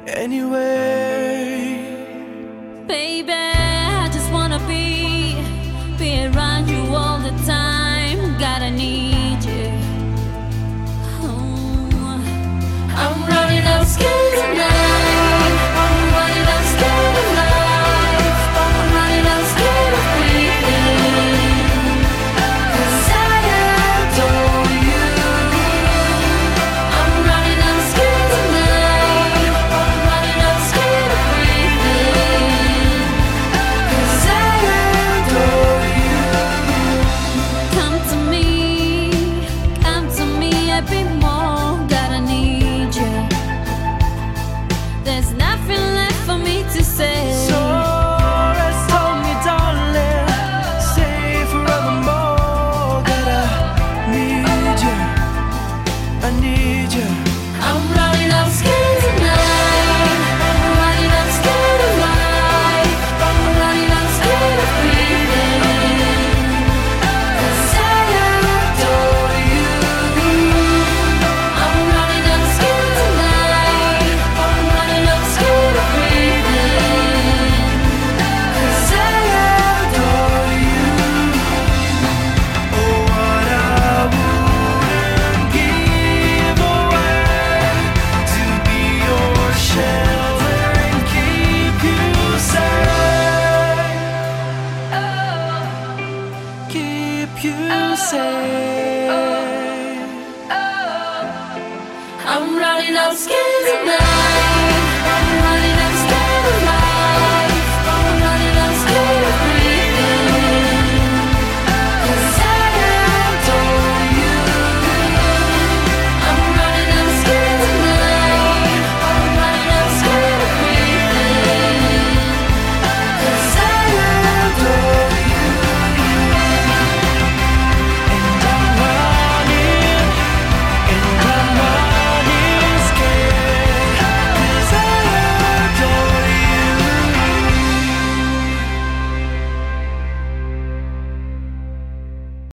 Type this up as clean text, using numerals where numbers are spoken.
anyway. Baby, I just wanna be around you all the time. Gotta need you. Oh, I'm running out scared tonight. I'm running out scared of life. I'm running out scared of breathing. 'Cause I adore you. I'm running out scared tonight. I'm running out scared of breathing. 'Cause I adore you. Come to me a bit more. Gotta need you. There's nothing left for me to say. So rest on me, darling. Say forevermore that I need you. I need you. I'm running out scared tonight. I'm running out scared of life. I'm running out scared of breathing. 'Cause I adore you. I'm running out scared tonight. I'm running out scared of breathing. 'Cause I adore you. Oh, what I wouldn't give away to be your shelter and keep you safe. Keep you safe. I'm running out scared tonight. I'm running out scared of life.